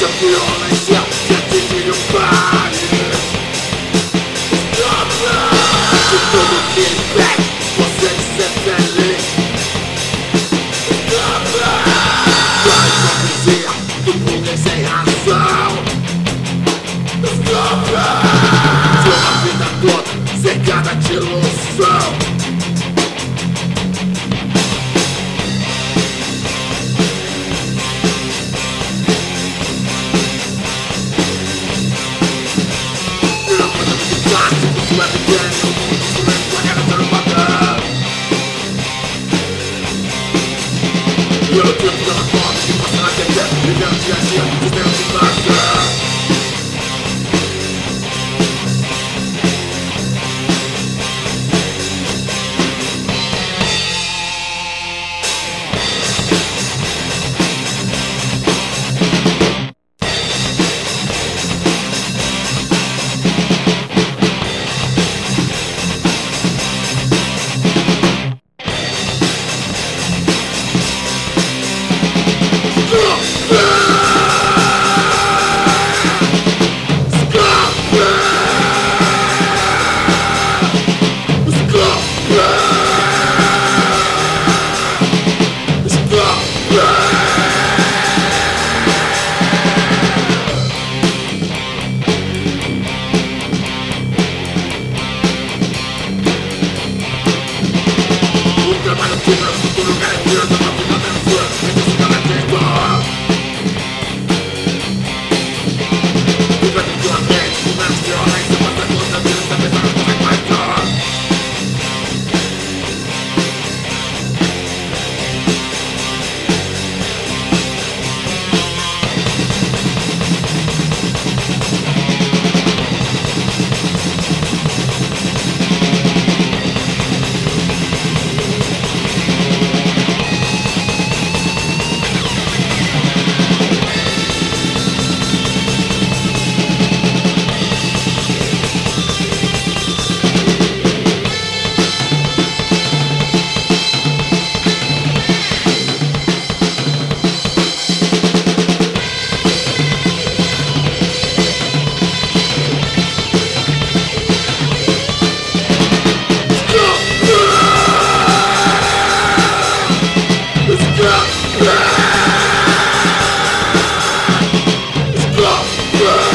essa violência que atinge o país. De tudo que impede você de ser feliz. Da hipocrisia do poder sem razão. De uma vida toda cercada de ilusão. E eu tento pela forma que passa na TV, vivendo dia a dia, vivendo de passa. Stop!